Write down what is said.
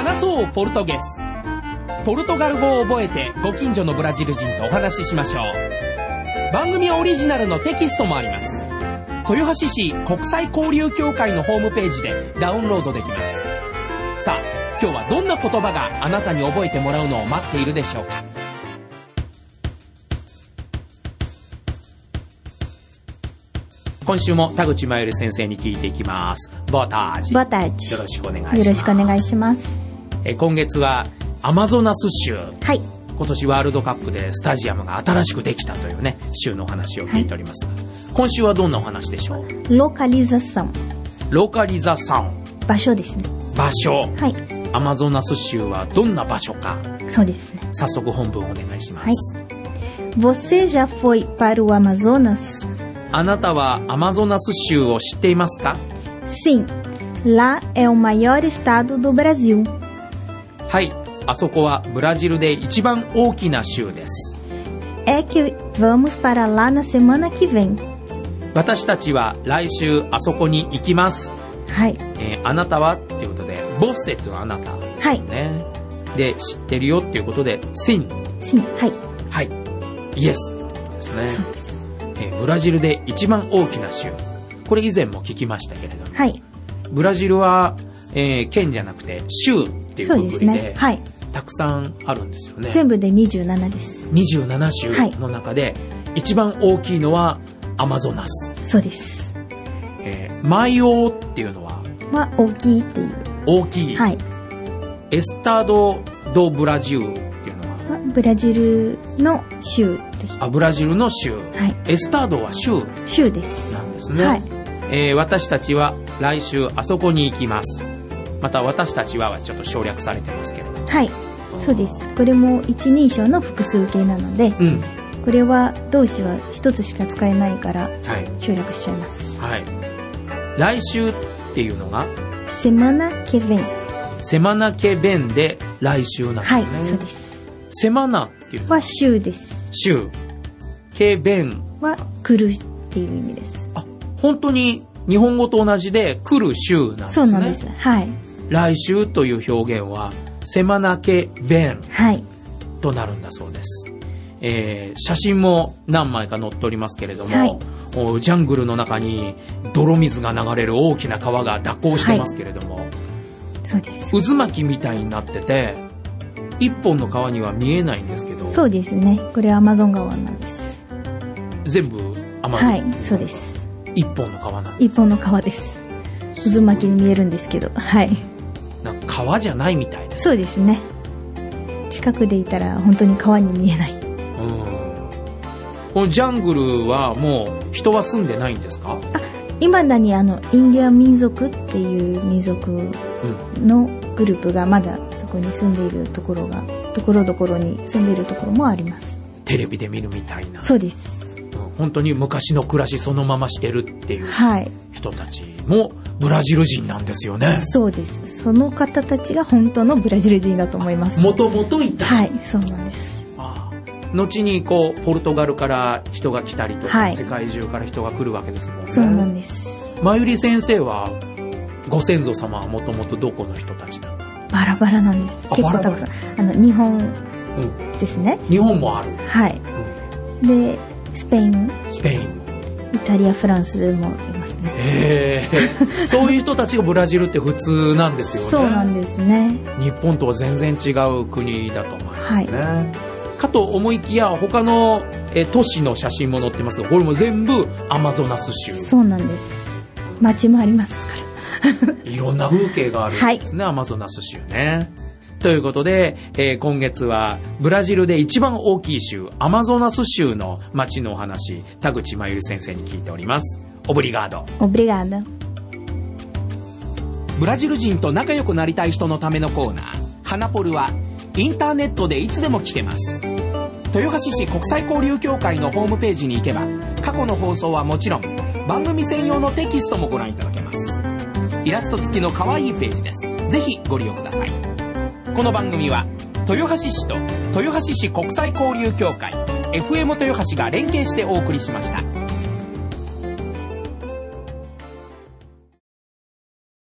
話そうポルトゲス。ポルトガル語を覚えてご近所のブラジル人とお話ししましょう。番組オリジナルのテキストもあります。豊橋市国際交流協会のホームページでダウンロードできます。さあ、今日はどんな言葉があなたに覚えてもらうのを待っているでしょうか。今週も田口真由里先生に聞いていきます。ボタージ。 ボタージ。 よろしくお願いします。 よろしくお願いします。 今月はアマゾナス州。 はい。 今年ワールドカップでスタジアムが新しくできたというね、州のお話を聞いておりますが、今週はどんなお話でしょう。 localização。 ローカリザサウン。 場所ですね。 場所。 はい。 アマゾナス州はどんな場所か。 そうですね。 早速本文をお願いします。 はい。Você já foi para o Amazonas? あなたはアマゾナス州を知っていますか？ Sim. Lá é o maior estado do Brasil. はい。あそこはブラジルで一番大きな州です。 É que vamos para lá na semana que vem. 私たちは来週あそこに行きます。 はい。 あなたはっていうことで、ボッセというのはあなた。 はい。 ね。で、知ってるよっていうことで、Sim。 Sim。はい。 はい。イエスですね。 そうです。 ブラジルで一番大きな州。これ以前も聞きましたけれども。 はい。 ブラジルは、県じゃなくて州っていうくくりで、 そうですね。はい。 たくさんあるんですよね。 全部で27です。 27州の中で、一番大きいのはアマゾナス。 そうです。 マイオっていうのは大きいっていう。 大きい。 はい。 エスタド・ド・ブラジルっていうのはブラジルの州です。 ブラジルの州。 はい。 エスタドは州。 州です。 なんですね。 はい。 私たちは来週あそこに行きます。また私たちはちょっと省略されてますけれども。 はい。そうです。これも一人称の複数形なので、 うん。 これは動詞は一つしか使えないから、 はい。 省略しちゃいます。 はい。来週っていうのが、 semana que vem。 セマナケベンで来週なんですね。 はい、そうです。 セマナっていうのは週です。 週。ケベンは来るっていう意味です。 本当に日本語と同じで来る週なんですね。 そうなんです。はい。 来週という表現はセマナケベンとなるんだそうです。写真も何枚か載っておりますけれども、はい、ジャングルの中に泥水が流れる大きな川が蛇行してますけれども、はい、 そうです。 渦巻きみたいになってて、一本の川には見えないんですけど。 そうですね。これアマゾン川なんです。 全部アマゾン。 はい、そうです。 一本の川なんです。 一本の川です。渦巻きに見えるんですけど、はい。 なんか川じゃないみたいです。 そうですね。近くでいたら本当に川に見えない。 このジャングルはもう人は住んでないんですか？ 未だにインディアン民族っていう民族のグループがまだそこに住んでいるところが、ところどころに住んでいるところもあります。 テレビで見るみたいな。 そうです。 本当に昔の暮らしそのまましてるっていう人たちもブラジル人なんですよね。 そうです。その方たちが本当のブラジル人だと思います。 もともといた。 はい、そうなんです。 後にポルトガルから人が来たりとか、はい、世界中から人が来るわけですもんね。 そうなんです。 まゆり先生はご先祖様はもともとどこの人たちだった？ バラバラなんです。結構たくさん。日本ですね。 日本もある。 はい。で、スペイン、イタリア、フランスもいますね。 そういう人たちがブラジルって普通なんですよね。 そうなんですね。 日本とは全然違う国だと思いますね。はい、かと思いきや他の都市の写真も載ってますが、これも全部アマゾナス州。 そうなんです。街もありますからいろんな風景があるんですね、はい、アマゾナス州ね。ということで、今月はブラジルで一番大きい州アマゾナス州の街のお話、田口真由里先生に聞いております。オブリガード。 オブリガード。 ブラジル人と仲良くなりたい人のためのコーナー、ハナポルはインターネットでいつでも聞けます。豊橋市国際交流協会のホームページに行けば、過去の放送はもちろん番組専用のテキストもご覧いただけます。イラスト付きの可愛いページです。ぜひご利用ください。この番組は豊橋市と豊橋市国際交流協会 FM 豊橋が連携してお送りしました。